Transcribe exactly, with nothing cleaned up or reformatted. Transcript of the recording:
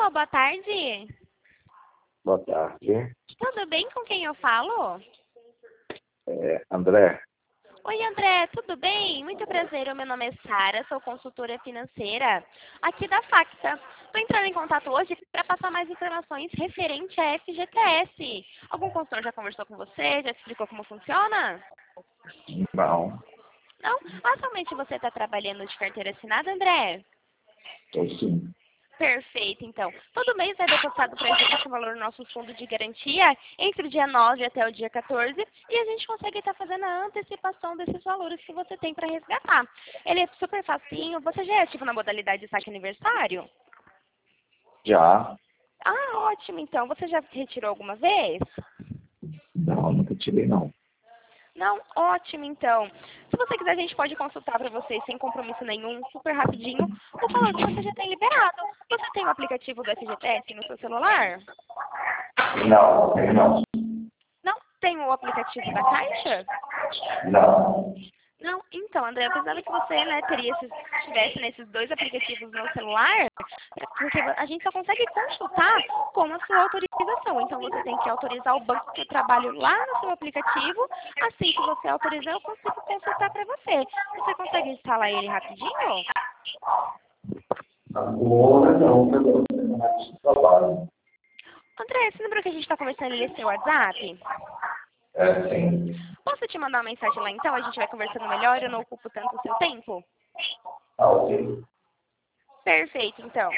Alô, boa tarde. Boa tarde. Tudo bem com quem eu falo? É, André, Oi, André, tudo bem? Muito prazer, o meu nome é Sara, sou consultora financeira aqui da Facta. Estou entrando em contato hoje para passar mais informações referente a F G T S. Algum consultor já conversou com você? Já te explicou como funciona? não, Não? Atualmente você está trabalhando de carteira assinada, André? estou sim. Perfeito, então. Todo mês é depositado para a gente o valor do nosso fundo de garantia entre o dia nove até o dia quatorze e a gente consegue estar fazendo a antecipação desses valores que você tem para resgatar. Ele é super facinho. Você já é ativo na modalidade de saque aniversário? Já? Ah, ótimo, então. Você já retirou alguma vez? Não, nunca tirei não. Não? Ótimo, então. Se você quiser, a gente pode consultar para vocês sem compromisso nenhum, super rapidinho, o valor que você já tem liberado. Você tem o aplicativo do F G T S no seu celular? Não, não, Não? Tem o aplicativo da Caixa? não. Não? Então, André, eu precisava que você, né, teria esses, tivesse nesses dois aplicativos no celular, porque a gente só consegue consultar com a sua autorização. Então, você tem que autorizar o banco que eu trabalho lá no seu aplicativo. Assim que você autorizar, eu consigo consultar para você. Você consegue instalar ele rapidinho? Agora não, pelo menos no trabalho. André, esse número que a gente está conversando, ele é seu WhatsApp? É, sim. Posso te mandar uma mensagem lá então? A gente vai conversando melhor, eu não ocupo tanto o seu tempo? Ah, ok. Perfeito, então.